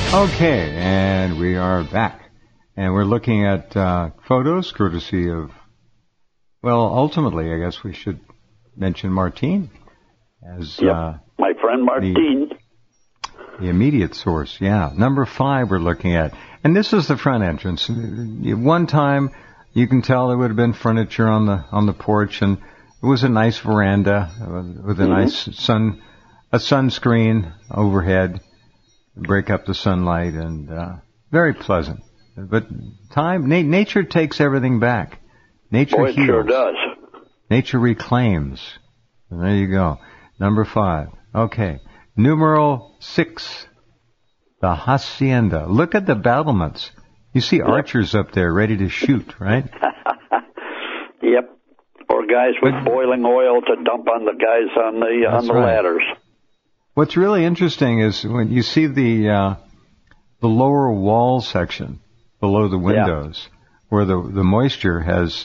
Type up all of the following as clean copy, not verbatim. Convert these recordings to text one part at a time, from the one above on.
Okay, and we are back. And we're looking at photos courtesy of, well, ultimately, I guess we should mention Martine as my friend Martine. The immediate source, yeah. Number 5 we're looking at. And this is the front entrance. One time, you can tell there would have been furniture on the porch, and it was a nice veranda with a nice sunscreen overhead. Break up the sunlight, and very pleasant. But nature takes everything back. Nature heals. It sure does. Nature reclaims. And there you go. Number 5. Okay. Numeral 6. The hacienda. Look at the battlements. You see archers up there ready to shoot, right? Yep. Or guys with boiling oil to dump on the guys on the ladders. What's really interesting is when you see the lower wall section below the windows, where the moisture has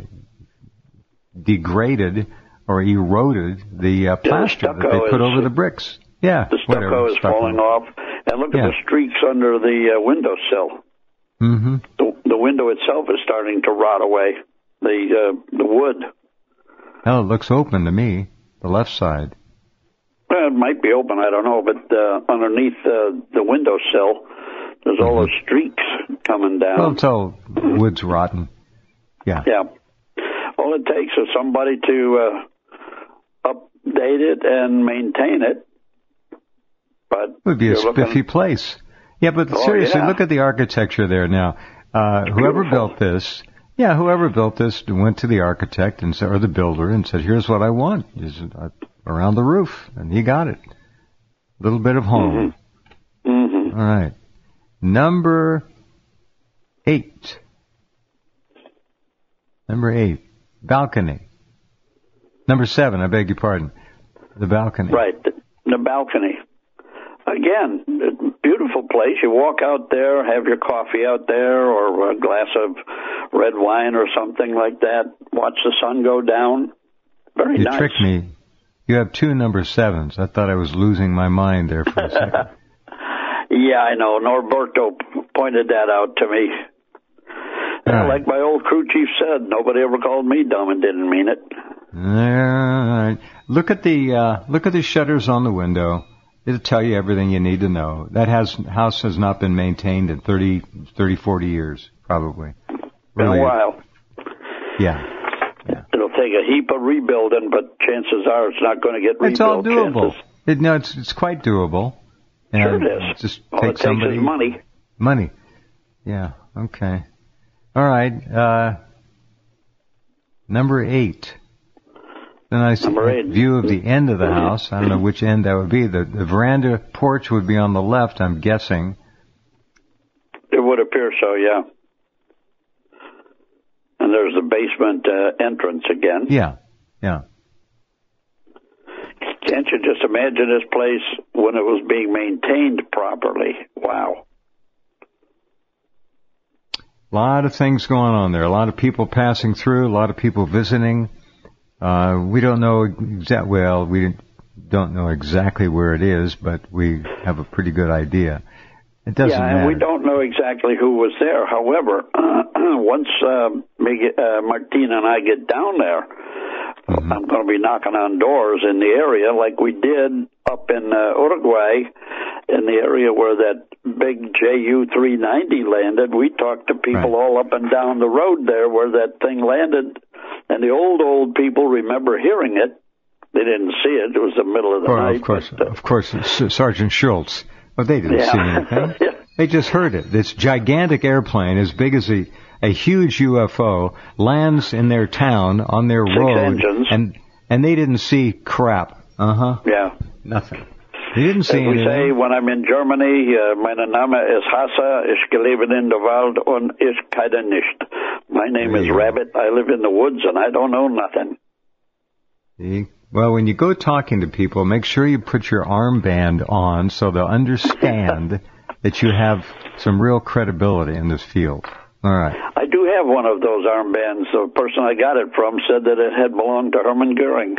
degraded or eroded the plaster that they put over the bricks. Yeah, the stucco is falling off, and look at the streaks under the windowsill. Mm-hmm. The window itself is starting to rot away. The wood. Well, it looks open to me. The left side. Well, it might be open, I don't know, but underneath the windowsill, there's all those streaks coming down. Well, it's all wood's rotten. Yeah. Yeah. All it takes is somebody to update it and maintain it. But it would be a spiffy place. Yeah, but seriously, look at the architecture there now. Whoever built this went to the architect or the builder and said, "Here's what I want." Around the roof, and he got it. A little bit of home. Mm-hmm. All right. Number 8. Balcony. Number 7, I beg your pardon. The balcony. Right, the balcony. Again, beautiful place. You walk out there, have your coffee out there, or a glass of red wine or something like that. Watch the sun go down. Very nice. You tricked me. You have 2 number 7s. I thought I was losing my mind there for a second. Yeah, I know. Norberto pointed that out to me. Like my old crew chief said, nobody ever called me dumb and didn't mean it. All right. Look at the shutters on the window. It'll tell you everything you need to know. That house has not been maintained in 30, 40 years, probably. Been a while. Yeah. It'll take a heap of rebuilding, but chances are it's not going to get rebuilt. It's all doable. It's quite doable. And sure it is. Just all it takes is money. Money. Yeah. Okay. All right. Number 8. The nice view of the end of the house. I don't know which end that would be. The veranda porch would be on the left, I'm guessing. It would appear so, yeah. And there's the basement entrance again. Yeah. Can't you just imagine this place when it was being maintained properly? Wow. A lot of things going on there. A lot of people passing through. A lot of people visiting. We don't know we don't know exactly where it is, but we have a pretty good idea. It doesn't matter. And we don't know exactly who was there. However, once Martine and I get down there, I'm going to be knocking on doors in the area like we did up in Uruguay, in the area where that big Ju-390 landed. We talked to people all up and down the road there where that thing landed, and the old people remember hearing it. They didn't see it. It was the middle of the night. Of course, Sergeant Schultz. Well, they didn't see anything. They just heard it. This gigantic airplane, as big as a huge UFO, lands in their town on their road, and they didn't see crap. Yeah. Nothing. They didn't see anything. We say when I'm in Germany, meine Name ist Hassa, ich lebe in der Wald und ich keine nicht. My name is Rabbit. I live in the woods and I don't know nothing. See? Well, when you go talking to people, make sure you put your armband on so they'll understand that you have some real credibility in this field. All right. I do have one of those armbands. The person I got it from said that it had belonged to Hermann Goering.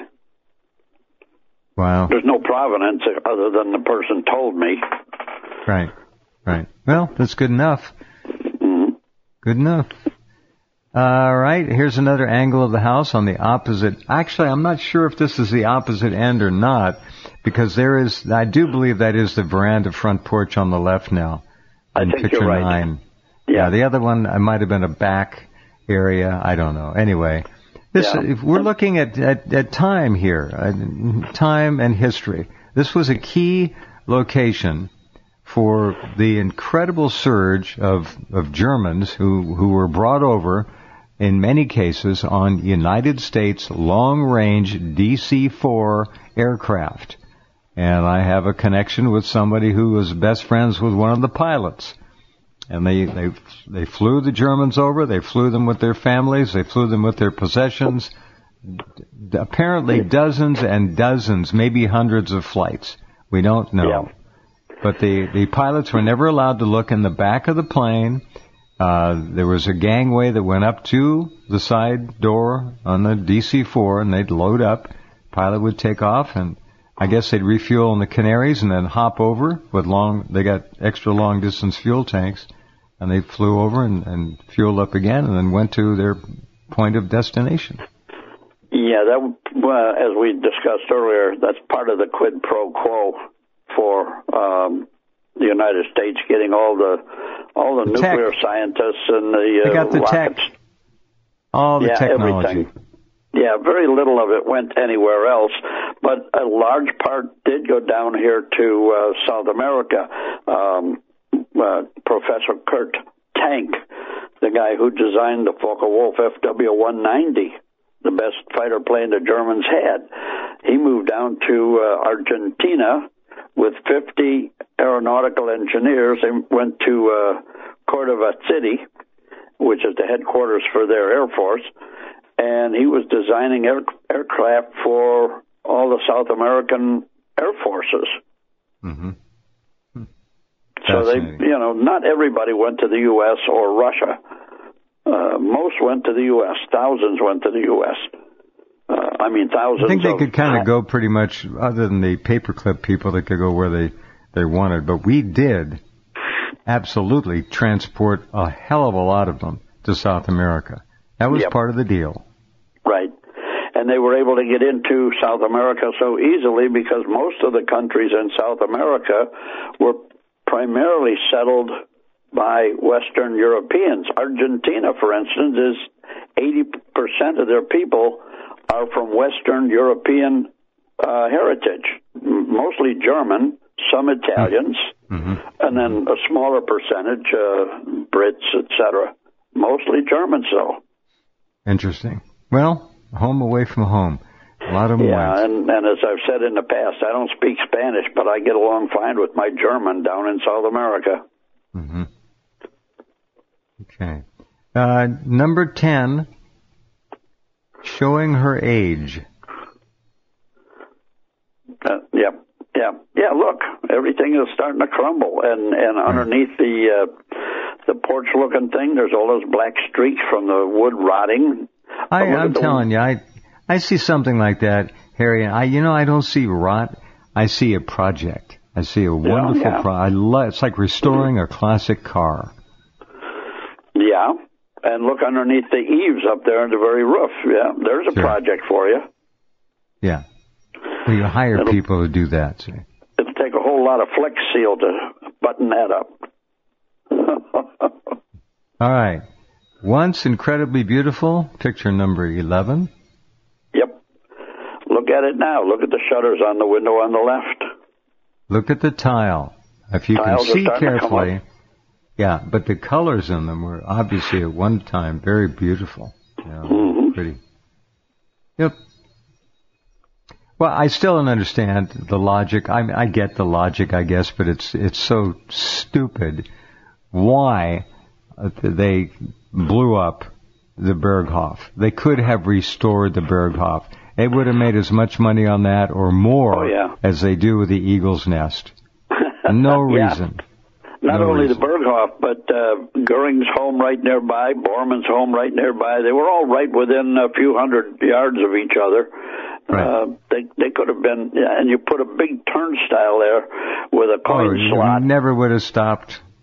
Wow. There's no provenance other than the person told me. Right. Right. Well, that's good enough. Mm-hmm. Good enough. All right. Here's another angle of the house on the opposite. Actually, I'm not sure if this is the opposite end or not, because I do believe that is the veranda front porch on the left now. I think picture you're right. 9. Yeah. The other one, it might have been a back area. I don't know. Anyway, if we're looking at time here, time and history. This was a key location for the incredible surge of Germans who were brought over, in many cases, on United States long-range DC-4 aircraft. And I have a connection with somebody who was best friends with one of the pilots. And they flew the Germans over. They flew them with their families. They flew them with their possessions. Apparently dozens and dozens, maybe hundreds of flights. We don't know. Yeah. But the pilots were never allowed to look in the back of the plane. There was a gangway that went up to the side door on the DC-4, and they'd load up. Pilot would take off, and I guess they'd refuel in the Canaries and then hop over with they got extra long distance fuel tanks, and they flew over and fueled up again and then went to their point of destination. Yeah, as we discussed earlier, that's part of the quid pro quo for the United States getting all the nuclear scientists and they got the rockets. tech, all the technology. Everything. Yeah, very little of it went anywhere else, but a large part did go down here to South America. Professor Kurt Tank, the guy who designed the Focke-Wulf FW-190, the best fighter plane the Germans had, he moved down to Argentina with 50 aeronautical engineers. They went to Cordova City, which is the headquarters for their Air Force, and he was designing aircraft for all the South American air forces. Mm-hmm. So they, not everybody went to the U.S. or Russia. Most went to the U.S. Thousands went to the U.S. Thousands. I think they could kind of go pretty much, other than the paperclip people, that could go where they wanted. But we did absolutely transport a hell of a lot of them to South America. That was part of the deal. Right. And they were able to get into South America so easily because most of the countries in South America were primarily settled by Western Europeans. Argentina, for instance, is 80% of their people are from Western European heritage, mostly German, some Italians, and then a smaller percentage, Brits, etc. Mostly Germans, though. Interesting. Well, home away from home. A lot of them went. And as I've said in the past, I don't speak Spanish, but I get along fine with my German down in South America. Mm-hmm. Okay. Number 10, showing her age. Yeah, look, everything is starting to crumble, and underneath the porch-looking thing, there's all those black streaks from the wood rotting. I'm telling you, I see something like that, Harry, and I don't see rot. I see a project. I see a wonderful project. It's like restoring a classic car. Yeah, and look underneath the eaves up there in the very roof. Yeah, there's a project for you. Yeah. Well, you hire people to do that. See. It'll take a whole lot of Flex Seal to button that up. All right. Once incredibly beautiful, picture number 11. Yep. Look at it now. Look at the shutters on the window on the left. Look at the tile. If you can see carefully. Yeah, but the colors in them were obviously at one time very beautiful. Pretty. Yep. Well, I still don't understand the logic. I get the logic, I guess, but it's so stupid. Why they blew up the Berghof? They could have restored the Berghof. They would have made as much money on that or more as they do with the Eagle's Nest. No reason. Not only the Berghof, but Goering's home right nearby, Bormann's home right nearby. They were all right within a few hundred yards of each other. Right. They could have been, and you put a big turnstile there with a coin slot. You never would have stopped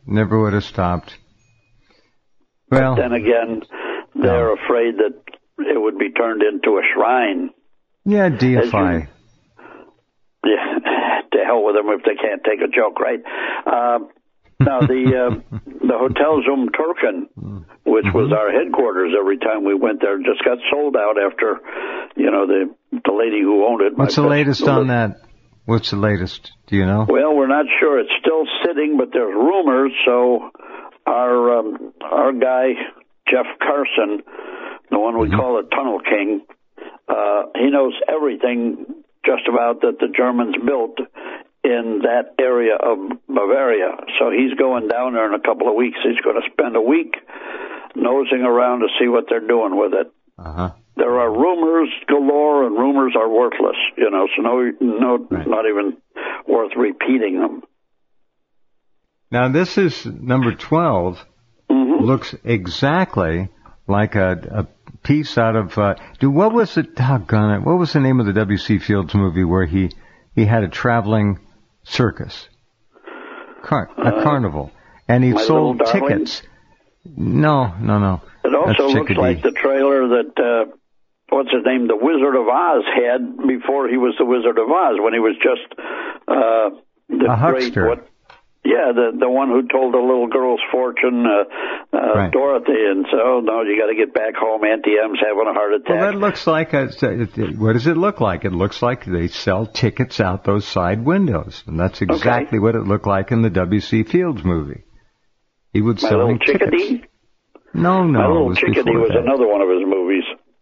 never would have stopped. Well, but then again, they're afraid that it would be turned into a shrine. Yeah, deify. Yeah, to hell with them if they can't take a joke, right? Now, the Hotel Zum Turken, which was our headquarters every time we went there, just got sold out after, the lady who owned it. What's the latest on that? What's the latest? Do you know? Well, we're not sure. It's still sitting, but there's rumors. So our guy, Jeff Carson, the one we call the Tunnel King, he knows everything just about that the Germans built in that area of Bavaria. So he's going down there in a couple of weeks. He's going to spend a week nosing around to see what they're doing with it. There are rumors galore, and rumors are worthless, so not even worth repeating them. Now, this is number 12. Looks exactly like a piece out of, what was it, doggone it, what was the name of the W.C. Fields movie where he had a traveling circus? A carnival. And he sold tickets. No. It also looks like the trailer that, what's his name, the Wizard of Oz had before he was the Wizard of Oz, when he was just a huckster. The one who told the little girl's fortune, right. Dorothy, and so, no, you got to get back home, Auntie M's having a heart attack. Well, that looks like what does it look like? It looks like they sell tickets out those side windows, and that's exactly what it looked like in the W.C. Fields movie. He would sell tickets. Chickadee? No. My Little Chickadee was another one of his movies.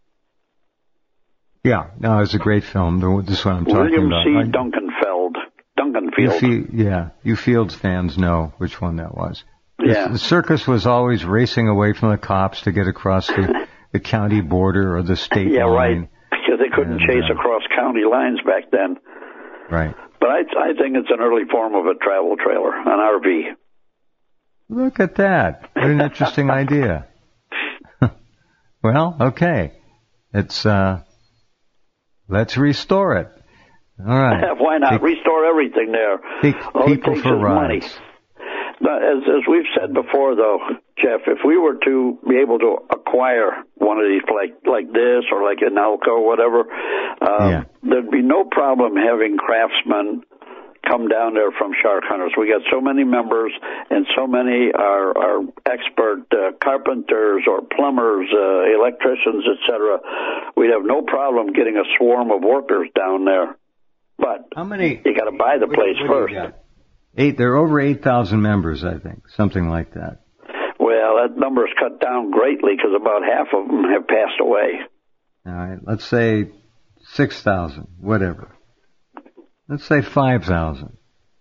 Yeah, no, it's a great film. This one I'm talking about. William C. Duncanfield. You Fields fans know which one that was. Yeah. The circus was always racing away from the cops to get across the county border or the state line. Yeah, right, because they couldn't chase across county lines back then. Right. But I think it's an early form of a travel trailer, an RV. Look at that. What an interesting idea. Well, okay. It's, let's restore it. All right. Why not? Restore everything there. People for rides. As we've said before, though, Jeff, if we were to be able to acquire one of these like this or like an Alco or whatever, there'd be no problem having craftsmen come down there from Shark Hunters. We got so many members, and so many are expert carpenters or plumbers, electricians, etc. We'd have no problem getting a swarm of workers down there. But how many? You got to buy the place first. There are over 8,000 members, I think, something like that. Well, that number's cut down greatly because about half of them have passed away. All right, let's say 6,000, whatever. Let's say 5,000.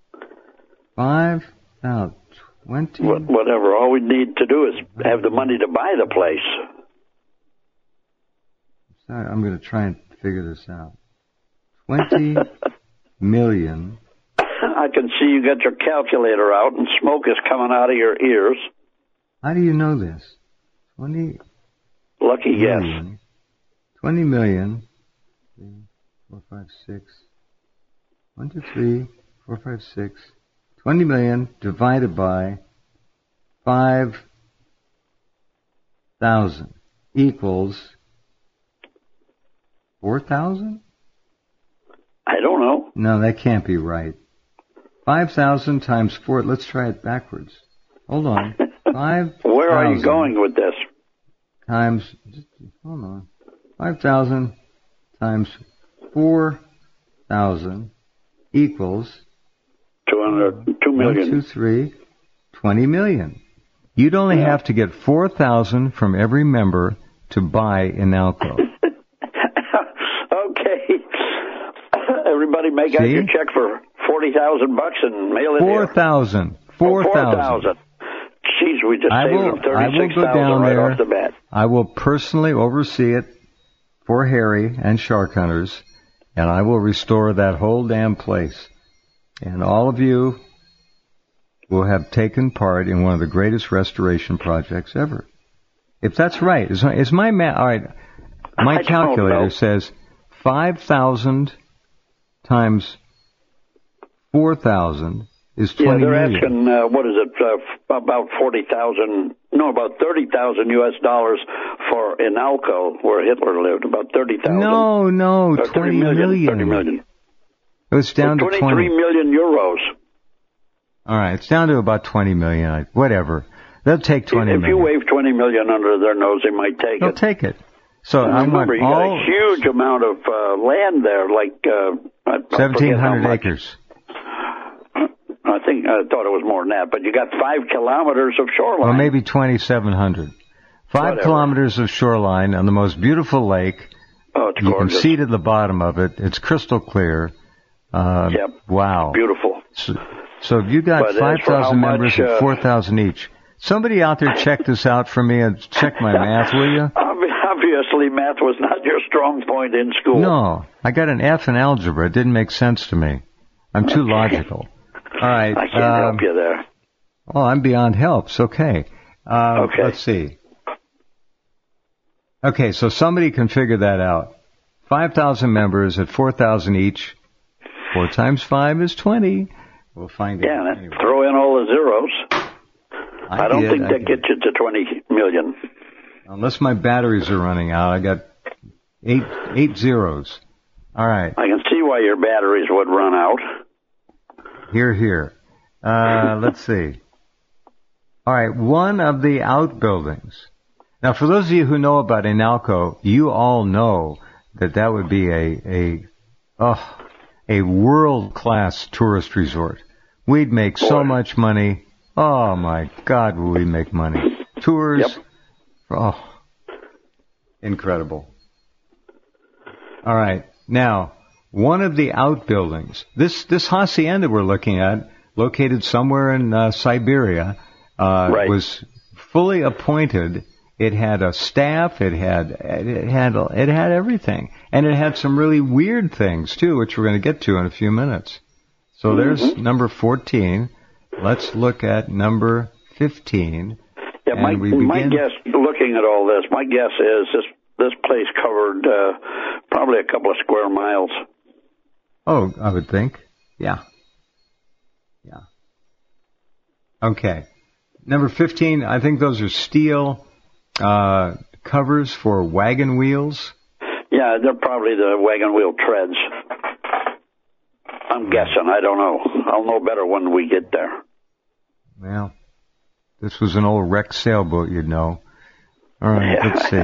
5,000, 20. Whatever. All we need to do is have the money to buy the place. Sorry, I'm going to try and figure this out. 20 million. I can see you got your calculator out and smoke is coming out of your ears. How do you know this? 20. Lucky guess. 20 million. 4, 5, 6. 1, 2, 3, 4, 5, 6. 20 million divided by 5,000 equals 4,000? I don't know. No, that can't be right. 5,000 times 4. Let's try it backwards. Hold on. 5,000. Where are you going with this? Hold on. 5,000 times 4,000 equals 2 million. 1, 2, 3, 20 million. You'd only have to get 4,000 from every member to buy Inalco. Okay. Everybody make out your check for $40,000 and mail it 4,000. 4,000. Jeez, we just saved them $36,000 right off the bat. I will personally oversee it for Harry and Shark Hunters, and I will restore that whole damn place. And all of you will have taken part in one of the greatest restoration projects ever. If that's right, is my math all right? My calculator says 5,000 times 4,000 is 20 million. Yeah, they're asking, what is it, about $30,000 US for Inalco, where Hitler lived, about 30,000. No, 20 million. 30 million. It was down to 23 million euros. All right, it's down to about 20 million. Whatever. They'll take 20 million. If you wave 20 million under their nose, they might take it. They'll take it. So I remember, you got a huge amount of land there, like 1,700 acres. I thought it was more than that, but you got 5 kilometers of shoreline. Well, maybe 2,700. 5 kilometers of shoreline on the most beautiful lake. Oh, it's gorgeous. You can see to the bottom of it. It's crystal clear. Yep. Wow. Beautiful. So if you got 5,000 members at 4,000 each, somebody out there check this out for me and check my math, will you? Obviously, math was not your strong point in school. No, I got an F in algebra. It didn't make sense to me. I'm too logical. All right. I can't help you there. Oh, I'm beyond helps. Okay. Okay. Let's see. Okay, so somebody can figure that out. 5,000 members at 4,000 each. 4 times 5 is 20. We'll find out. Yeah, anyway. Throw in all the zeros. I don't think that gets you to 20 million. Unless my batteries are running out. I got eight zeros. All right. I can see why your batteries would run out. Here. Let's see. All right, one of the outbuildings. Now, for those of you who know about Inalco, you all know that would be a world-class tourist resort. We'd make so much money. Oh, my God, would we make money. Tours. Yep. Oh, incredible. All right. Now, one of the outbuildings, this hacienda we're looking at, located somewhere in Siberia, was fully appointed. It had a staff. It had everything, and it had some really weird things too, which we're going to get to in a few minutes. So there's number 14. Let's look at number 15. Yeah, my guess, looking at all this, my guess is this place covered probably a couple of square miles. Oh, I would think. Yeah. Okay. Number 15, I think those are steel covers for wagon wheels. Yeah, they're probably the wagon wheel treads. I'm guessing. I don't know. I'll know better when we get there. Well, this was an old wrecked sailboat, you'd know. All right, let's see.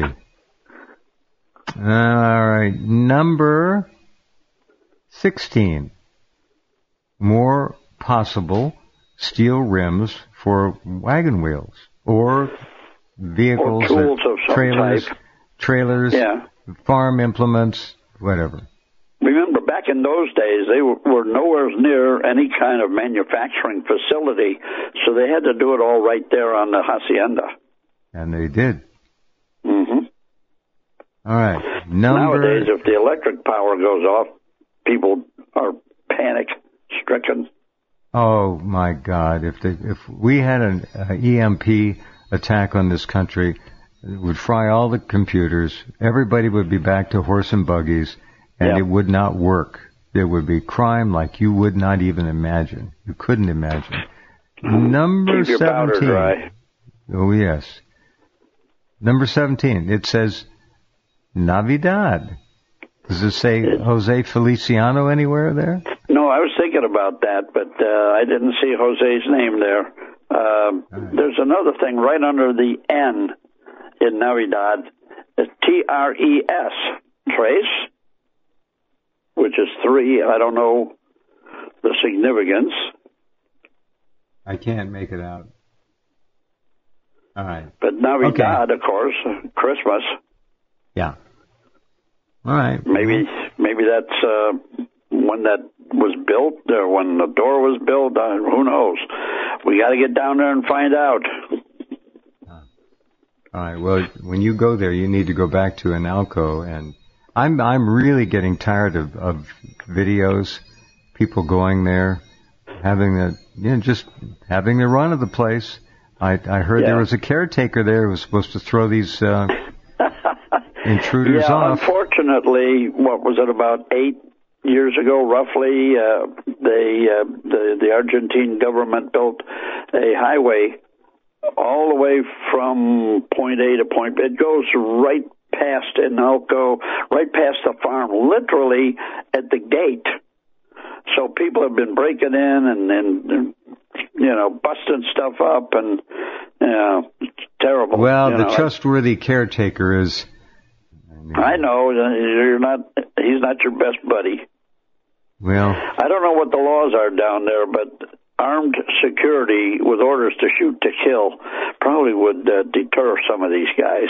All right, number 16. More possible steel rims for wagon wheels or vehicles, or tools of some trailers, farm implements, whatever. Remember, back in those days, they were nowhere near any kind of manufacturing facility, so they had to do it all right there on the hacienda. And they did. Mm-hmm. All right. Nowadays, if the electric power goes off, people are panic-stricken. Oh, my God. If we had an EMP attack on this country, it would fry all the computers. Everybody would be back to horse and buggies. And it would not work. There would be crime like you would not even imagine. You couldn't imagine. Number 17. Powder dry. Oh, yes. Number 17. It says Navidad. Does it say Jose Feliciano anywhere there? No, I was thinking about that, but I didn't see Jose's name there. Right. There's another thing right under the N in Navidad. It's T-R-E-S. Trace. Which is 3. I don't know the significance. I can't make it out. All right. But Navidad, of course, Christmas. Yeah. All right. Maybe that's when that was built, or when the door was built. Who knows? We got to get down there and find out. All right. Well, when you go there, you need to go back to Inalco, and I'm really getting tired of videos, people going there, just having the run of the place. I heard there was a caretaker there who was supposed to throw these intruders off. Unfortunately, what was it, about 8 years ago, roughly, the Argentine government built a highway all the way from point A to point B. It goes right past Inalco, right past the farm, literally at the gate. So people have been breaking in and busting stuff up, and it's terrible. Well, the trustworthy caretaker is. I know he's not your best buddy. Well, I don't know what the laws are down there, but armed security with orders to shoot to kill probably would deter some of these guys.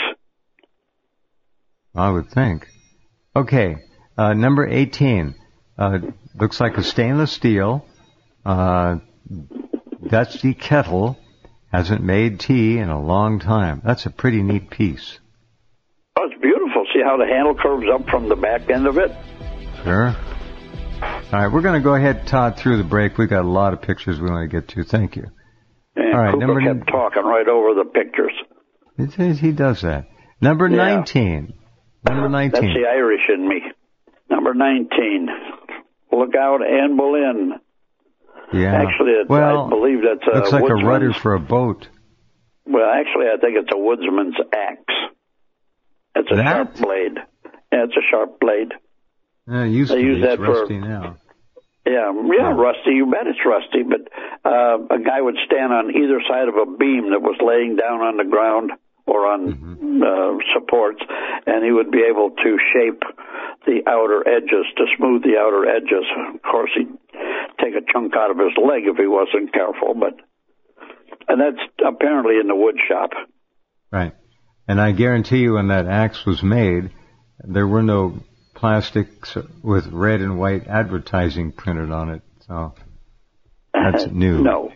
I would think. Okay, number 18. Looks like a stainless steel. Dusty kettle. Hasn't made tea in a long time. That's a pretty neat piece. Oh, it's beautiful. See how the handle curves up from the back end of it? Sure. All right, we're going to go ahead, Todd, through the break. We've got a lot of pictures we want to get to. Thank you. And all right, Cooper kept talking right over the pictures. He does that. Number 19. Number 19. That's the Irish in me. Number 19. Lookout Anne Boleyn. Yeah. Actually, I believe that's a looks like a rudder for a boat. Well, actually, I think it's a woodsman's axe. It's a sharp blade. Yeah, it's a sharp blade. They use that rusty now. Yeah, rusty. You bet it's rusty. But a guy would stand on either side of a beam that was laying down on the ground or on supports, and he would be able to shape the outer edges, to smooth the outer edges. Of course, he'd take a chunk out of his leg if he wasn't careful, and that's apparently in the wood shop. Right. And I guarantee you when that axe was made, there were no plastics with red and white advertising printed on it. So that's new. No.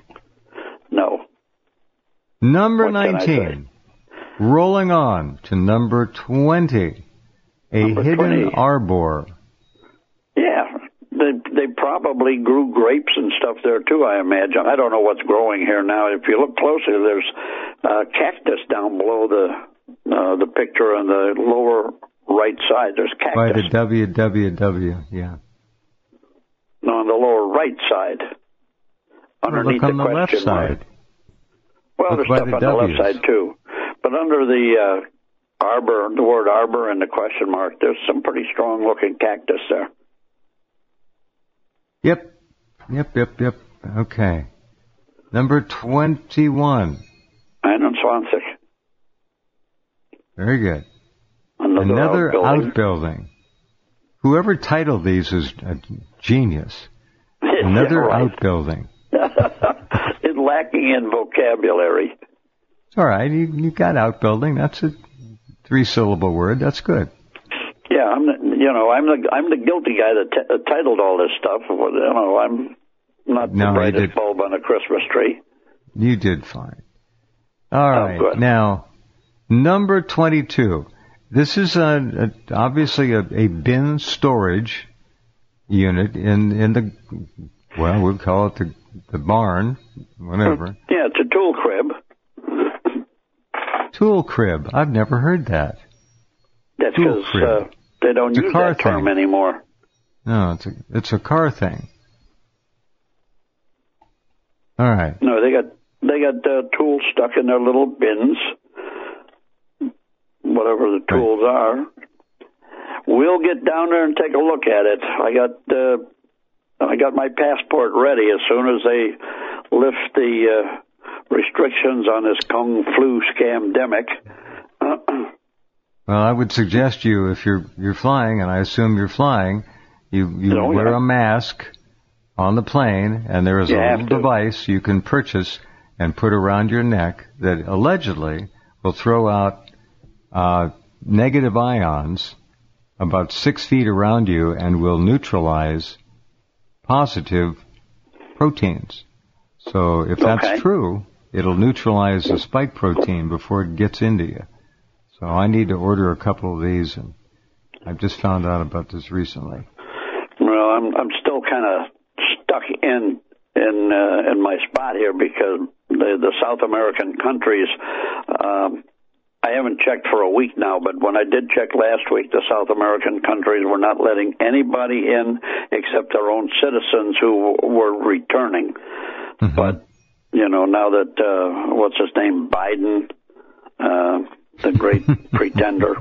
Number 19. Rolling on to number 20. Hidden 20. arbor. Yeah. They probably grew grapes and stuff there, too, I imagine. I don't know what's growing here now. If you look closely, there's cactus down below the picture on the lower right side. There's cactus. By the www, yeah. No, on the lower right side. Underneath look on the left side. Well, there's stuff on the left side, too. But under the arbor, the word arbor and the question mark, there's some pretty strong-looking cactus there. Yep. Okay. Number 21. Iron Swansea. Very good. Another outbuilding. Whoever titled these is a genius. Another outbuilding. It's lacking in vocabulary. It's all right. You got outbuilding. That's a 3-syllable word. That's good. Yeah, I'm the guilty guy that titled all this stuff. I'm not the brightest bulb on a Christmas tree. You did fine. All right. Good. Now, number 22. This is obviously a bin storage unit in the, well, we'll call it the barn, whatever. Yeah, it's a tool crib. Tool crib. I've never heard that. That's because they don't use that term anymore. No, it's a car thing. All right. No, they got tools stuck in their little bins, whatever the tools are. We'll get down there and take a look at it. I got my passport ready as soon as they lift the restrictions on this Kung Flu scamdemic. Well, I would suggest you, if you're flying, and I assume you're flying, you wear a mask on the plane, and there is a little device you can purchase and put around your neck that allegedly will throw out negative ions about 6 feet around you and will neutralize positive proteins. So if that's true, it'll neutralize the spike protein before it gets into you. So I need to order a couple of these, and I've just found out about this recently. Well, I'm still kind of stuck in my spot here because the South American countries I haven't checked for a week now, but when I did check last week, the South American countries were not letting anybody in except their own citizens who were returning. Mm-hmm. But, now that, what's his name, Biden, the great pretender,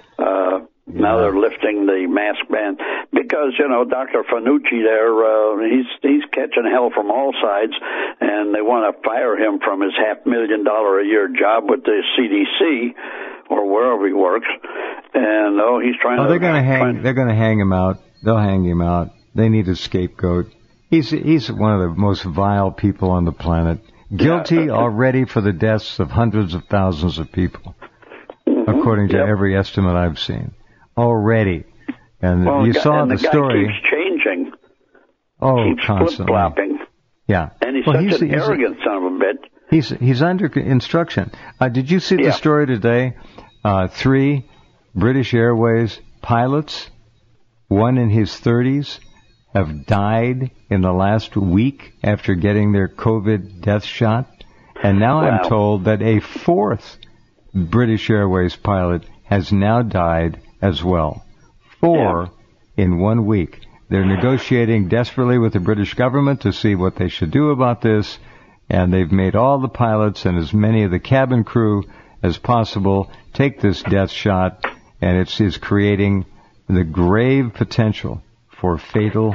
now they're lifting the mask ban because, Dr. Fauci there, he's catching hell from all sides, and they want to fire him from his $500,000 a year job with the CDC or wherever he works. And he's trying to. They're going to hang. They're going to hang him out. They'll hang him out. They need a scapegoat. He's one of the most vile people on the planet. Guilty already for the deaths of hundreds of thousands of people, according to every estimate I've seen. Already. And you saw the story. Keeps changing. Keeps constantly. Flip-flopping. Yeah. And he's such an arrogant son of a bitch. He's under instruction. Did you see the story today? 3 British Airways pilots, one in his 30s, have died in the last week after getting their COVID death shot. And now I'm told that a 4th British Airways pilot has now died as well. 4 in 1 week. They're negotiating desperately with the British government to see what they should do about this, and they've made all the pilots and as many of the cabin crew as possible take this death shot, and it's creating the grave potential for fatal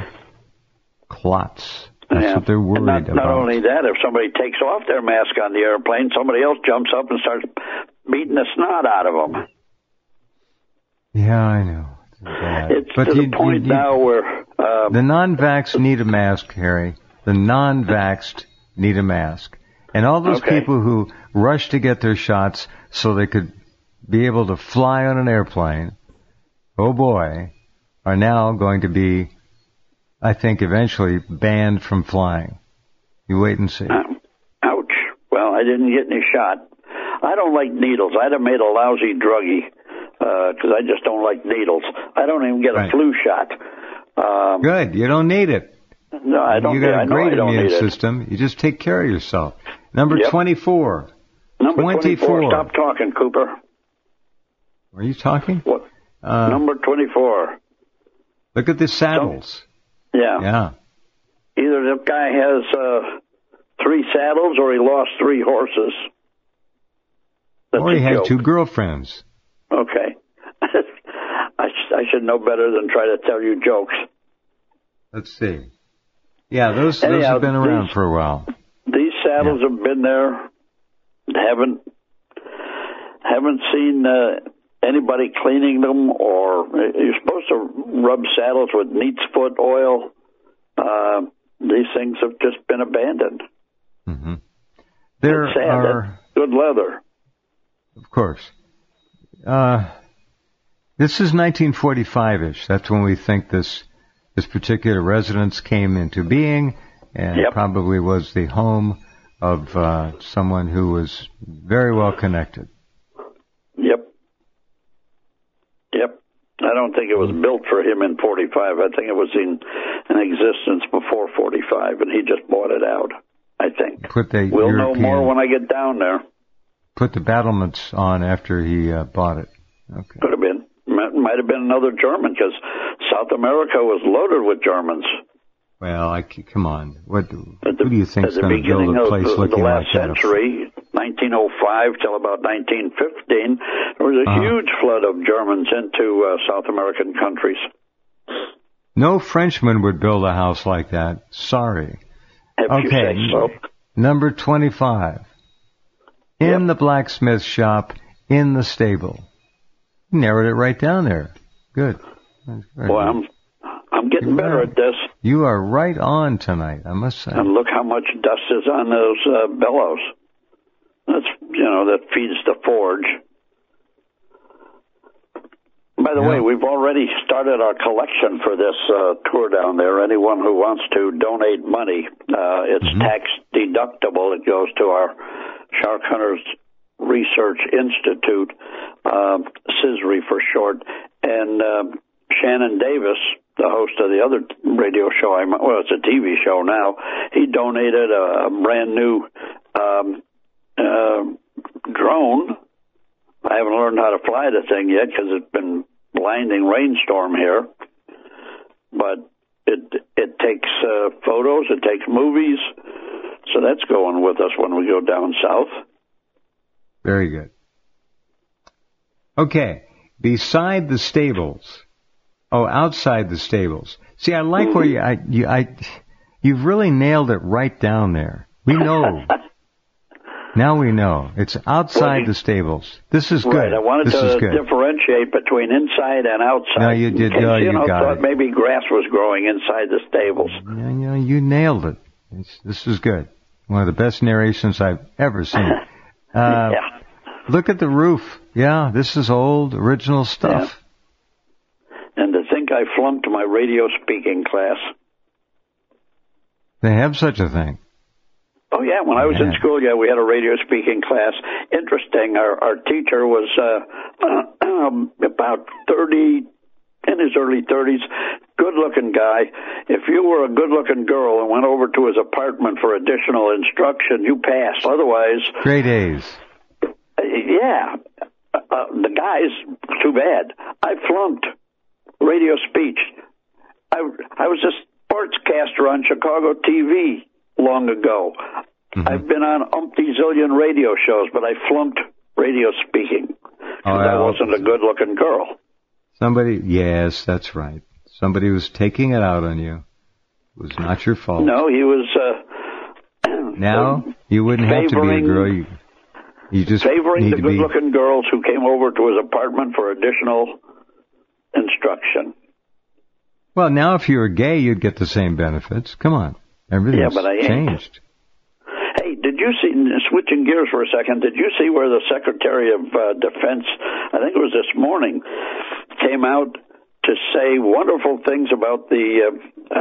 clots. That's what they're worried about. Not only that, if somebody takes off their mask on the airplane, somebody else jumps up and starts beating the snot out of them. Yeah, I know. It's to the point now where... the non-vaxxed need a mask, Harry. The non-vaxxed need a mask. And all those people who rush to get their shots so they could be able to fly on an airplane, oh boy, are now going to be, I think, eventually banned from flying. You wait and see. Ouch. Well, I didn't get any shot. I don't like needles. I'd have made a lousy druggie because I just don't like needles. I don't even get a flu shot. Good. You don't need it. No, I don't. You got a great immune system. You just take care of yourself. Number 24. Number 24. Stop talking, Cooper. Are you talking? What? Number 24. Look at the saddles. Yeah. Either the guy has 3 saddles or he lost 3 horses. Or he had 2 girlfriends. Okay. I should know better than try to tell you jokes. Let's see. Yeah, those have been around for a while. These saddles have been there. Haven't seen anybody cleaning them, or you're supposed to rub saddles with neat's foot oil. These things have just been abandoned. Mm-hmm. There are good leather. Of course. This is 1945-ish. That's when we think this particular residence came into being, and probably was the home of someone who was very well connected. Yep. I don't think it was built for him in 45. I think it was in existence before 45, and he just bought it out, I think. We'll know more when I get down there. Put the battlements on after he bought it. Okay. Could have been. Might have been another German, because South America was loaded with Germans. Well, come on. Who do you think is going to build a place looking like that? At the beginning of the last century, 1905 till about 1915, there was a huge flood of Germans into South American countries. No Frenchman would build a house like that. Sorry. If you say so. Number 25. In the blacksmith shop, in the stable. You narrowed it right down there. Good. Well, I'm getting better at this. You are right on tonight, I must say. And look how much dust is on those bellows. That's, that feeds the forge. By the way, we've already started our collection for this tour down there. Anyone who wants to donate money, it's tax deductible. It goes to our Shark Hunters Research Institute, CISRI for short, and Shannon Davis, the host of the other radio show, it's a TV show now, he donated a brand new drone I haven't learned how to fly the thing yet because it's been blinding rainstorm here. But it takes photos, it takes movies, so that's going with us when we go down south. Very good. Okay, beside the stables. Oh, outside the stables. See, I like where you've really nailed it right down there. We know. Now we know. It's outside the stables. This is good. Right, I wanted to differentiate between inside and outside. No, you did. No, you got thought it. maybe grass was growing inside the stables. Yeah, you nailed it. This is good. One of the best narrations I've ever seen. Yeah. Look at the roof. Yeah, this is old, original stuff. Yeah. And to think I flunked my radio speaking class. They have such a thing. Oh, yeah. When I was in school, we had a radio speaking class. Interesting. Our teacher was about 30, in his early 30s, good-looking guy. If you were a good-looking girl and went over to his apartment for additional instruction, you passed. Otherwise... Great A's. Yeah. The guys, too bad. I flunked radio speech. I was a sportscaster on Chicago TV long ago. Mm-hmm. I've been on umpty-zillion radio shows, but I flunked radio speaking because I wasn't a good-looking girl. Yes, that's right. Somebody was taking it out on you. It was not your fault. No, he was... now, you wouldn't have to be a girl. You just favoring the good-looking girls who came over to his apartment for additional instruction. Well, now if you were gay, you'd get the same benefits. Come on. Everything's but I changed. Hey, did you see, switching gears for a second, did you see where the Secretary of Defense, I think it was this morning, came out to say wonderful things about the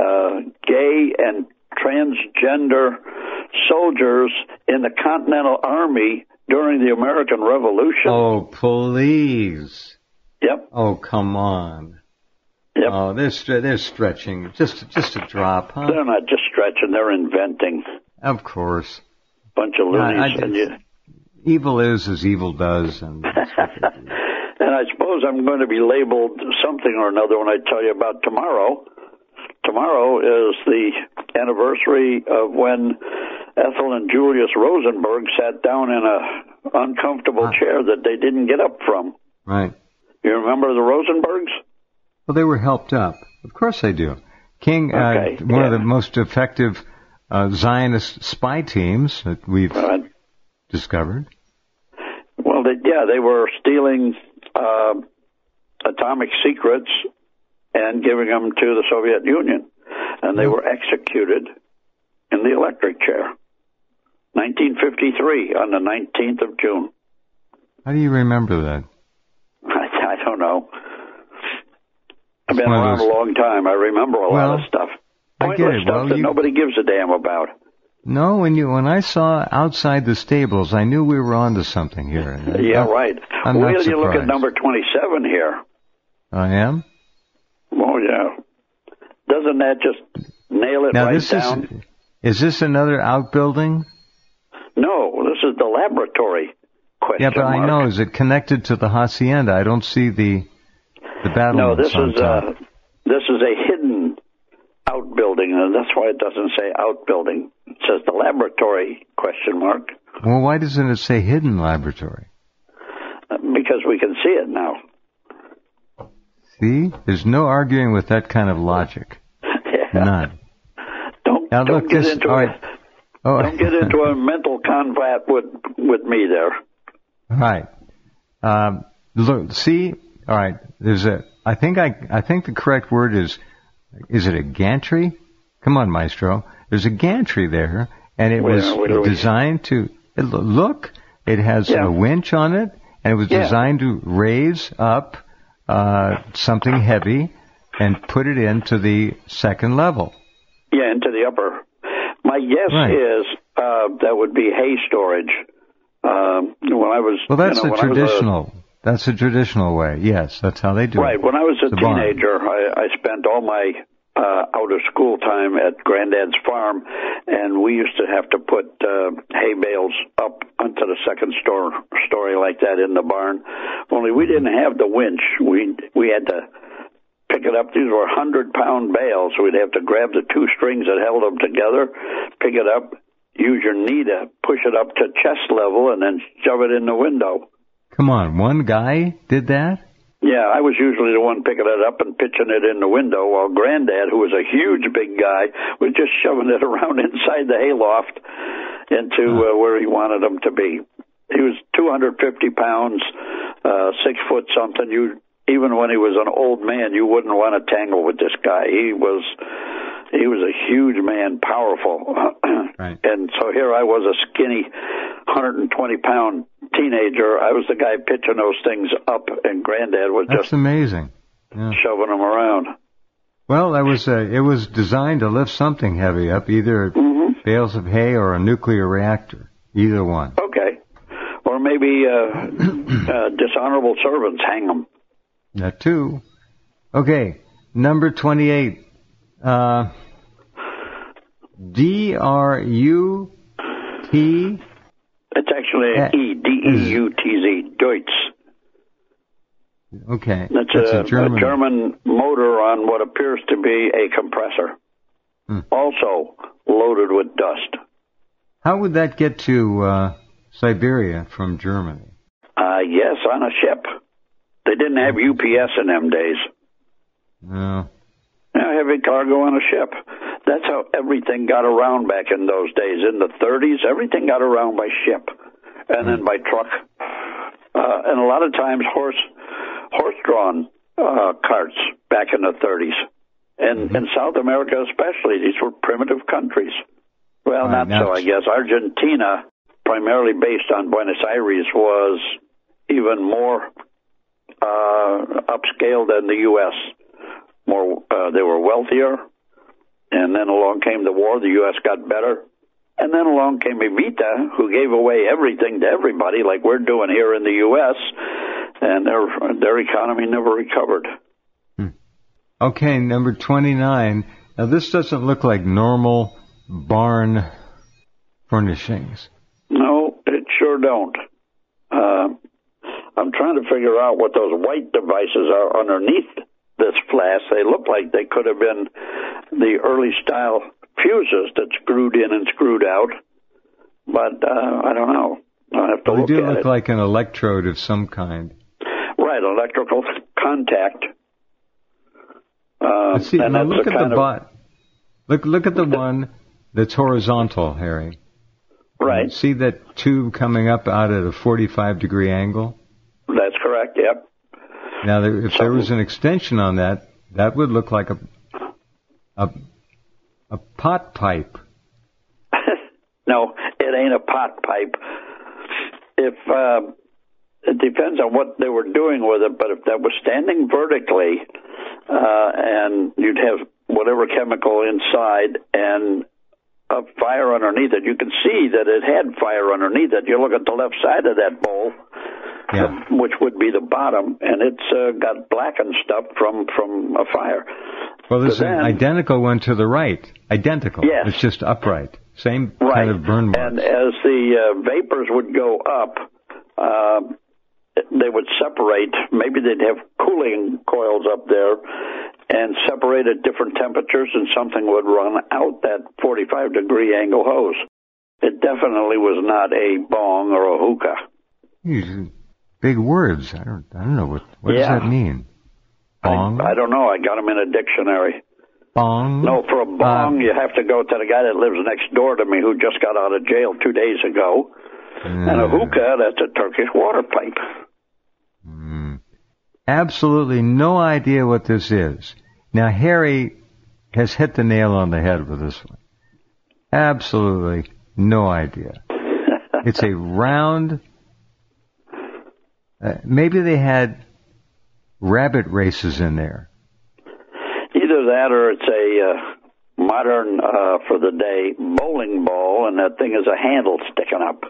gay and transgender soldiers in the Continental Army during the American Revolution? Oh, please. Yep. Oh, come on. Yep. Oh, they're stretching. Just a drop, huh? They're not just stretching, they're inventing. Of course. Bunch of loonies. Evil is as evil does. And I suppose I'm going to be labeled something or another when I tell you about tomorrow. Tomorrow is the anniversary of when Ethel and Julius Rosenberg sat down in a uncomfortable chair that they didn't get up from. Right. You remember the Rosenbergs? Well, they were helped up. Of course I do. King, one of the most effective Zionist spy teams that we've discovered. Well, they were stealing atomic secrets and giving them to the Soviet Union. And they were executed in the electric chair. 1953, on the 19th of June. How do you remember that? I don't know. I've been around a long time. I remember a lot of stuff. Pointless stuff that nobody gives a damn about. No, when I saw outside the stables, I knew we were onto something here. Yeah, right. I'm Wait not till you look at surprised. number 27 here. I am? Oh, yeah. Doesn't that just nail it now, right down? Is this another outbuilding? No, this is the laboratory. Yeah, but I know. Is it connected to the hacienda? I don't see the battlements on top. This is a hidden outbuilding, and that's why it doesn't say outbuilding. It says the laboratory, ? Well, why doesn't it say hidden laboratory? Because we can see it now. See? There's no arguing with that kind of logic. Yeah. None. Don't get into a mental combat with me there. All right. Look, see? All right. I think the correct word is it a gantry? Come on, Maestro. There's a gantry there, and it was designed to, look, it has a winch on it, and it was designed to raise up something heavy and put it into the second level. Yeah, into the upper. My guess is that would be hay storage. That's a traditional way. Yes, that's how they do it. Right. When I was a teenager, I spent all my out of school time at Granddad's farm, and we used to have to put hay bales up onto the second story like that in the barn. Only we didn't have the winch. We had to pick it up. These were 100-pound bales. We'd have to grab the two strings that held them together, pick it up, use your knee to push it up to chest level, and then shove it in the window. Come on, one guy did that? Yeah, I was usually the one picking it up and pitching it in the window, while Granddad, who was a huge big guy, was just shoving it around inside the hayloft into where he wanted them to be. He was 250 pounds, 6 foot something. Even when he was an old man, you wouldn't want to tangle with this guy. He was a huge man, powerful. Right. And so here I was, a skinny 120-pound teenager. I was the guy pitching those things up, and Granddad was That's amazing. Yeah. Shoving them around. Well, it was designed to lift something heavy up, either bales of hay or a nuclear reactor, either one. Okay. Or maybe dishonorable servants, hang them. That too. Okay, number 28. D-R-U-T... It's actually an E, D-E-U-T-Z, Deutz. Okay. That's a German motor on what appears to be a compressor. Also loaded with dust. How would that get to Siberia from Germany? Yes, on a ship. They didn't have UPS in them days. No. Heavy cargo on a ship. That's how everything got around back in those days. In the 30s, everything got around by ship and then by truck. And a lot of times horse-drawn carts back in the 30s. And in South America especially, these were primitive countries. Well, not so, I guess. Argentina, primarily based on Buenos Aires, was even more upscale than the U.S. They were wealthier, and then along came the war. The U.S. got better, and then along came Evita, who gave away everything to everybody, like we're doing here in the U.S., and their economy never recovered. Okay, number 29. Now, this doesn't look like normal barn furnishings. No, it sure don't. I'm trying to figure out what those white devices are underneath this flask. They look like they could have been the early style fuses that screwed in and screwed out, but I don't know. I'll have to look at it. They do look like an electrode of some kind. Right, electrical contact. Let's see, now look at the Look at the one that's horizontal, Harry. Right. See that tube coming up out at a 45-degree angle? That's correct, yep. Now, if there was an extension on that, that would look like a pot pipe. No, it ain't a pot pipe. If it depends on what they were doing with it, but if that was standing vertically, and you'd have whatever chemical inside and a fire underneath it, you can see that it had fire underneath it. You look at the left side of that bowl, which would be the bottom, and it's got blackened stuff from a fire. Well, there's an identical one to the right. Identical. Yes. It's just upright. Same kind of burn marks. And as the vapors would go up, they would separate. Maybe they'd have cooling coils up there and separate at different temperatures, and something would run out that 45-degree angle hose. It definitely was not a bong or a hookah. These big words. I don't know what does that mean. Bong? I don't know. I got them in a dictionary. Bong? No, for a bong, you have to go to the guy that lives next door to me who just got out of jail 2 days ago. And a hookah, that's a Turkish water pipe. Absolutely no idea what this is. Now, Harry has hit the nail on the head with this one. Absolutely no idea. It's a round... maybe they had rabbit races in there. Either that or it's a modern, for the day, bowling ball, and that thing is a handle sticking up.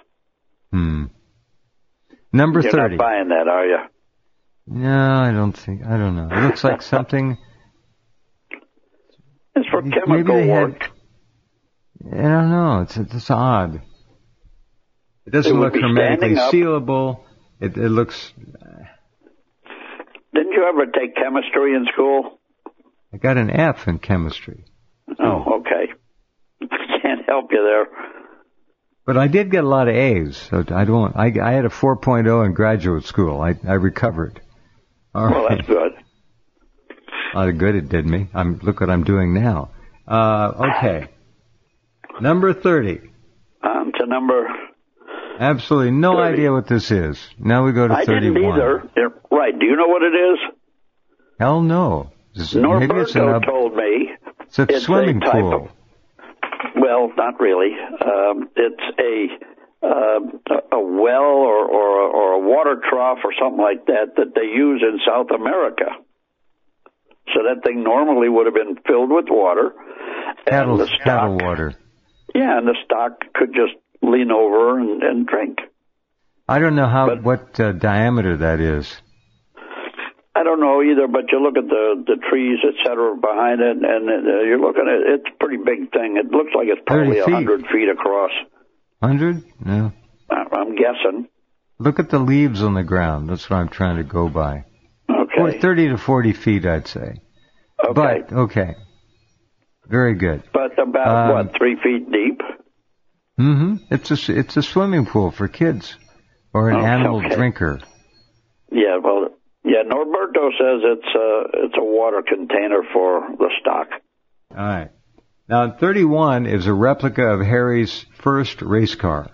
Number 30. You're not buying that, are you? No, I don't know. It looks like something It's for chemical work. I don't know. It's odd. It doesn't look hermetically sealable. It looks... Didn't you ever take chemistry in school? I got an F in chemistry. Oh, okay. Can't help you there. But I did get a lot of A's, so I had a 4.0 in graduate school. I recovered. All right. Well, that's good. A lot of good it did me. Look what I'm doing now. Okay. Number 30. To number... Absolutely no 30. idea what this is. Now we go to 31. I didn't either. Right. Do you know what it is? Hell no. Norberto told me. It's a swimming pool. Well, not really. It's a well or a water trough or something like that they use in South America. So that thing normally would have been filled with water. Cattle water. Yeah, and the stock could just lean over and drink. I don't know what diameter that is. I don't know either, but you look at the trees, et cetera, behind it, and you're looking at it's a pretty big thing. It looks like it's probably 100 feet across. 100? No. I'm guessing. Look at the leaves on the ground. That's what I'm trying to go by. Okay. 30 to 40 feet, I'd say. Okay. But, okay. Very good. But about, 3 feet deep? Mm-hmm. It's a swimming pool for kids or an animal drinker. Yeah, well, Norberto says it's a water container for the stock. All right. Now, 31 is a replica of Harry's first race car.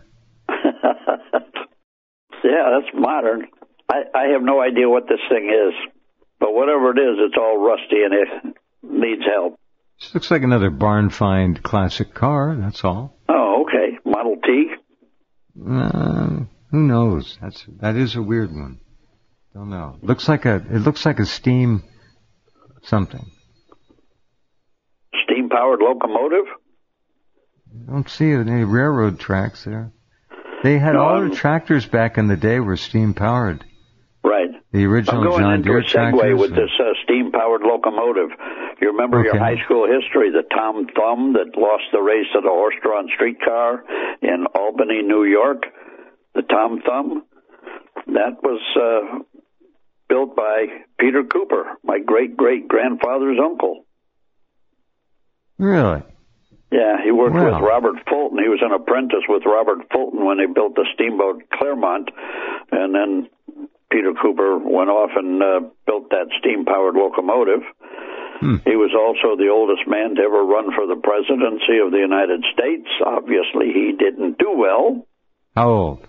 Yeah, that's modern. I have no idea what this thing is, but whatever it is, it's all rusty and it needs help. This looks like another barn find classic car, that's all. Oh, okay. Model T? Who knows? That is a weird one. Don't know. It looks like a steam something. Steam-powered locomotive? I don't see any railroad tracks there. They had all their tractors back in the day were steam-powered. Right. The original John Deere tractors. I'm going into a segue with this steam-powered locomotive. You remember your high school history, the Tom Thumb that lost the race of the horse-drawn streetcar in Albany, New York? The Tom Thumb? That was built by Peter Cooper, my great-great-grandfather's uncle. Really? Yeah, he worked with Robert Fulton. He was an apprentice with Robert Fulton when they built the steamboat Clermont, and then Peter Cooper went off and built that steam-powered locomotive. He was also the oldest man to ever run for the presidency of the United States. Obviously, he didn't do well. How old?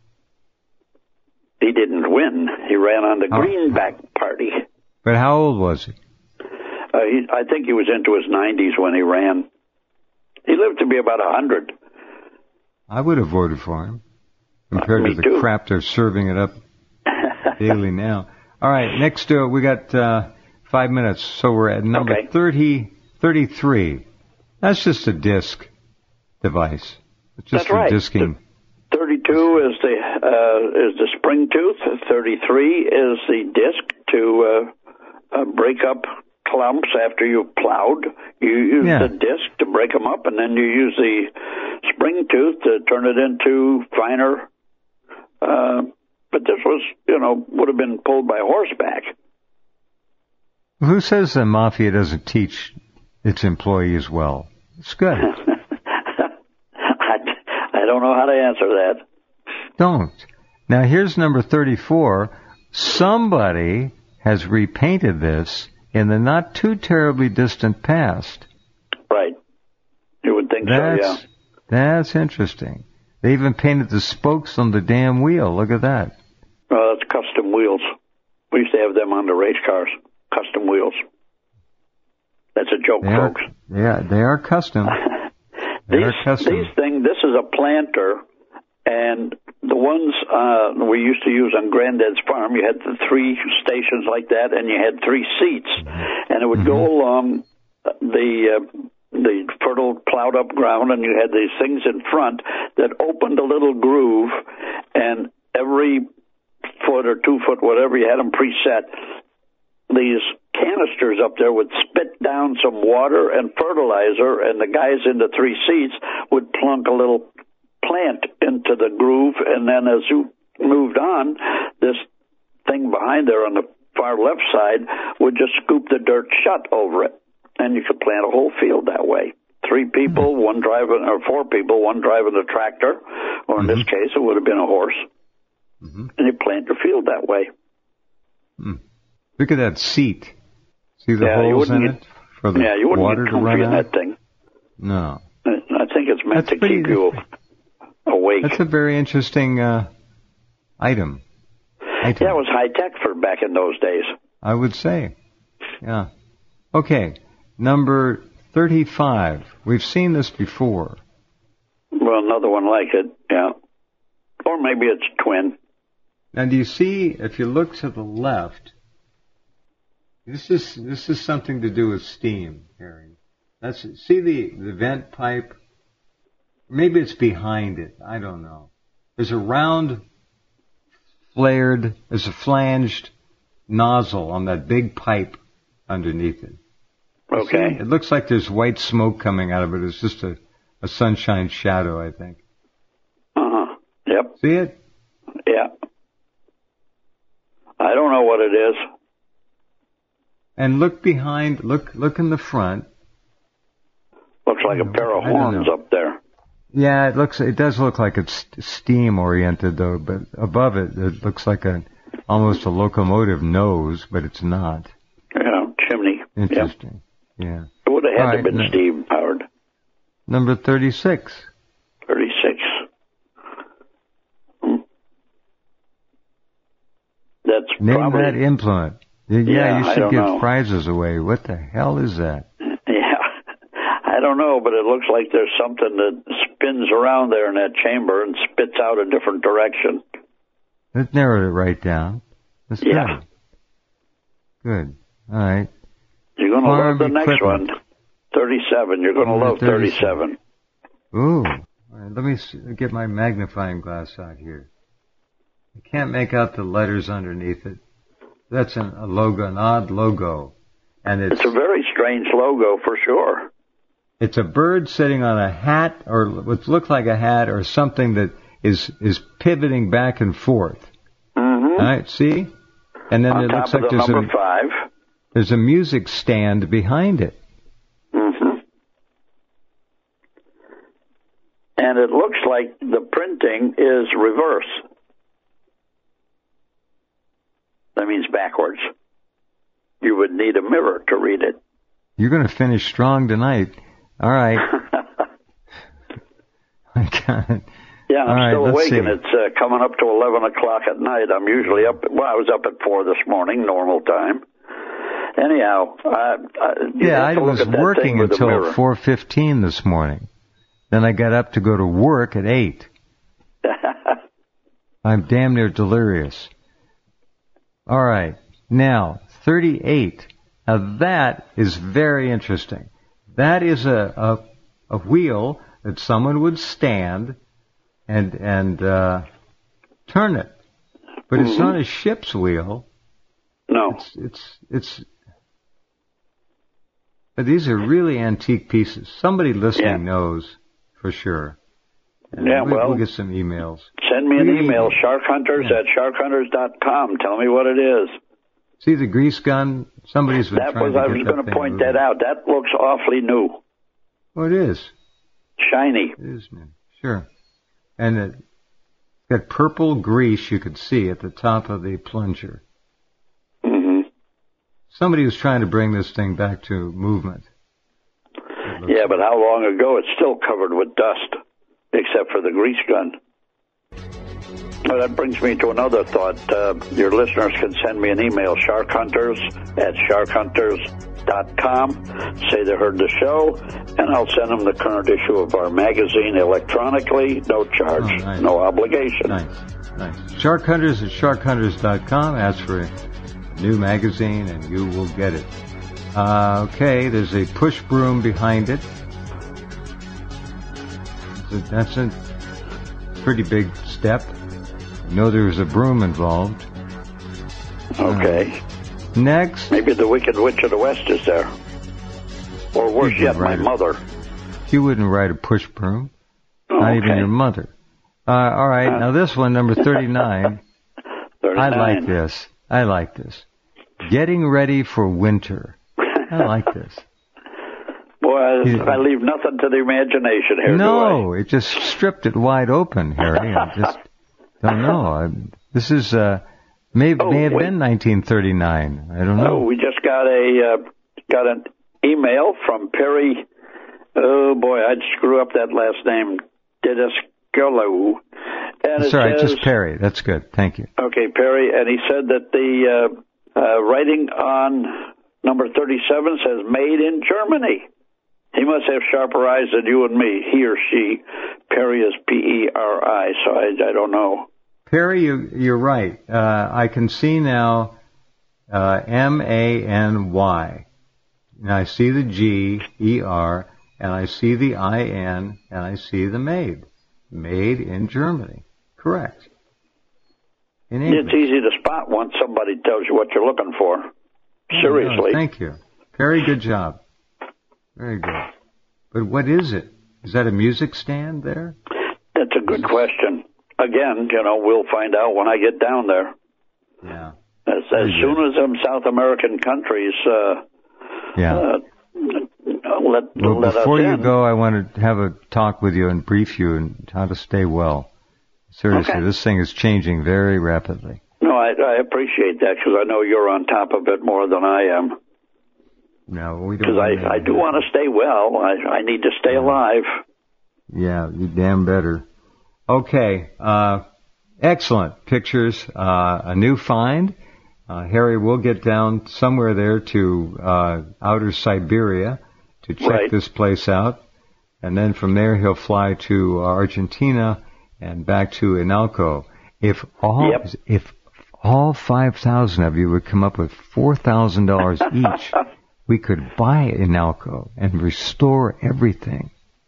He didn't win. He ran on the Greenback Party. But how old was he? I think he was into his 90s when he ran. He lived to be about 100. I would have voted for him, compared to the crap they're serving it up daily now. All right, next we got 5 minutes, so we're at number 33. That's just a disc device. It's just for disking. 32 is the spring tooth. 33 is the disc to break up clumps after you've plowed. You use the disc to break them up, and then you use the spring tooth to turn it into finer. But this was, would have been pulled by horseback. Who says the mafia doesn't teach its employees well? It's good. I don't know how to answer that. Don't. Now here's number 34. Somebody has repainted this in the not too terribly distant past. Right. You would think so, yeah. That's interesting. They even painted the spokes on the damn wheel. Look at that. Oh, that's custom wheels. We used to have them on the race cars. Custom wheels. That's a joke, folks. Yeah, they are custom. These things, this is a planter, and the ones we used to use on Granddad's farm, you had the 3 stations like that, and you had 3 seats, and it would go along the fertile plowed up ground, and you had these things in front that opened a little groove, and every foot or 2 foot, whatever, you had them preset. These canisters up there would spit down some water and fertilizer, and the guys in the 3 seats would plunk a little plant into the groove, and then as you moved on, this thing behind there on the far left side would just scoop the dirt shut over it, and you could plant a whole field that way. 3 people, one driving, or 4 people, one driving the tractor, or in this case, it would have been a horse, and you plant your field that way. Look at that seat. See the holes in it for the you wouldn't water get to run in out? that thing. No. I think it's meant to keep you awake. That's a very interesting item. Yeah, it was high tech for back in those days. I would say. Yeah. Okay. Number 35. We've seen this before. Well, another one like it, yeah. Or maybe it's twin. Now, do you see, if you look to the left, this is something to do with steam, Harry. See the vent pipe? Maybe it's behind it. I don't know. There's a round, there's a flanged nozzle on that big pipe underneath it. Okay. It looks like there's white smoke coming out of it. It's just a sunshine shadow, I think. Uh-huh. Yep. See it? Yeah. I don't know what it is. And look behind, look in the front. Looks like a pair of horns up there. Yeah, it does look like it's steam oriented though, but above it looks like almost a locomotive nose, but it's not. Yeah, chimney. Interesting. Yep. Yeah. It would have had to have been steam powered. Number 36. 36. That's Name probably... that implement. Yeah, you should give prizes away. What the hell is that? Yeah, I don't know, but it looks like there's something that spins around there in that chamber and spits out a different direction. Let's narrow it right down. That's good. Good. All right. You're going to love the next one. 37. You're going to love 37. Ooh. All right, let me get my magnifying glass out here. I can't make out the letters underneath it. That's a logo, an odd logo. And it's a very strange logo for sure. It's a bird sitting on a hat, or what looks like a hat, or something that is pivoting back and forth. Mm-hmm. All right, see? And then on it looks top like of number 5. There's a music stand behind it. Mm-hmm. And it looks like the printing is reverse. That means backwards. You would need a mirror to read it. You're going to finish strong tonight. All right. I got it. Yeah, I'm still awake, and it's coming up to 11 o'clock at night. I'm usually up, I was up at 4 this morning, normal time. Anyhow, I was working until 4:15 this morning. Then I got up to go to work at 8. I'm damn near delirious. All right. Now, 38. Now that is very interesting. That is a wheel that someone would stand and turn it. But it's not a ship's wheel. No. But these are really antique pieces. Somebody listening knows for sure. And we'll get some emails. Send me an email, sharkhunters@sharkhunters.com. Tell me what it is. See the grease gun? Somebody's been trying to get that. I was going to point that out. That looks awfully new. Oh, it is. Shiny. It is new. Sure. And it's got purple grease you could see at the top of the plunger. Mm-hmm. Somebody was trying to bring this thing back to movement. Yeah, but how long ago? It's still covered with dust, except for the grease gun. Well, that brings me to another thought. Your listeners can send me an email, sharkhunters@sharkhunters.com. Say they heard the show, and I'll send them the current issue of our magazine electronically. No charge, no obligation. Nice. Sharkhunters@sharkhunters.com. Ask for a new magazine, and you will get it. Okay, there's a push broom behind it. That's a pretty big step. I know there was a broom involved. Okay. Next. Maybe the Wicked Witch of the West is there. Or worse yet, my mother. She wouldn't ride a push broom. Oh, not even your mother. All right, now this one, number 39. 39. I like this. Getting ready for winter. I like this. Boy, I leave nothing to the imagination here, No, it just stripped it wide open, Harry. I just don't know. This is, may have been 1939. I don't know. Oh, we just got an email from Perry. Oh, boy, I'd screw up that last name. Didascalo. That's all right, just Perry. That's good. Thank you. Okay, Perry. And he said that the writing on number 37 says made in Germany. He must have sharper eyes than you and me. He or she. Perry is P-E-R-I, so I don't know. Perry, you're right. I can see now M-A-N-Y. And I see the G-E-R, and I see the I-N, and I see the made. Made in Germany. Correct. In English. It's easy to spot once somebody tells you what you're looking for. Seriously. Thank you. Very good job. Very good. But what is it? Is that a music stand there? That's a good question. Again, we'll find out when I get down there. Yeah. As soon as them South American countries let before us you in. go, I want to have a talk with you and brief you on how to stay well. Seriously, This thing is changing very rapidly. No, I appreciate that because I know you're on top of it more than I am. No, we don't. Because I do want to stay well. I need to stay alive. Yeah, you damn better. Okay, excellent pictures. A new find. Harry will get down somewhere there to outer Siberia to check this place out. And then from there he'll fly to Argentina and back to Inalco. If all 5,000 of you would come up with $4,000 each, we could buy Inalco and restore everything.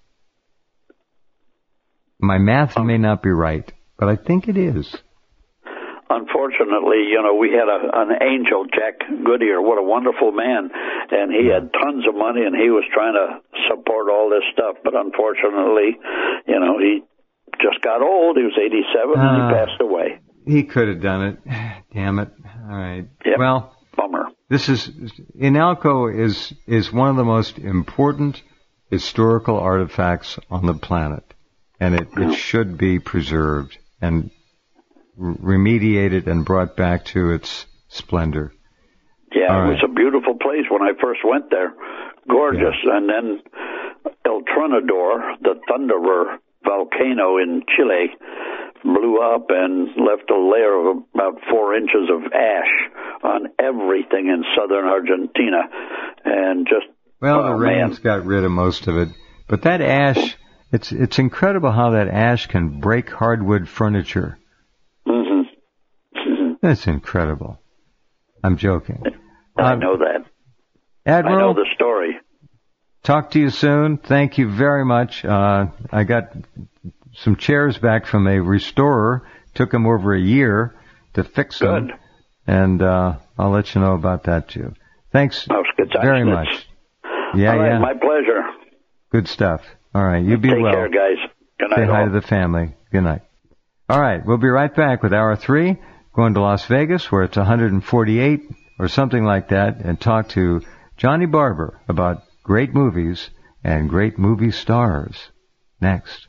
My math may not be right, but I think it is. Unfortunately, we had an angel, Jack Goodyear. What a wonderful man. And he had tons of money, and he was trying to support all this stuff. But unfortunately, he just got old. He was 87, and he passed away. He could have done it. Damn it. All right. Yep. Well, bummer. Inalco is one of the most important historical artifacts on the planet. And it should be preserved and remediated and brought back to its splendor. Yeah, it was a beautiful place when I first went there. Gorgeous. Yeah. And then El Tronador, the Thunderer volcano in Chile, blew up and left a layer of about 4 inches of ash on everything in southern Argentina. And just... Well, the rains got rid of most of it. But that ash, it's incredible how that ash can break hardwood furniture. That's incredible. I'm joking. I know that. Admiral, I know the story. Talk to you soon. Thank you very much. I got some chairs back from a restorer. Took him over a year to fix them. Good. And I'll let you know about that, too. Thanks very much. Yeah, All right, my pleasure. Good stuff. All right, you be well. Take care, guys. Good night. Say hi to the family. Good night. All right, we'll be right back with Hour 3. Going to Las Vegas, where it's 148 or something like that, and talk to Johnny Barber about great movies and great movie stars. Next.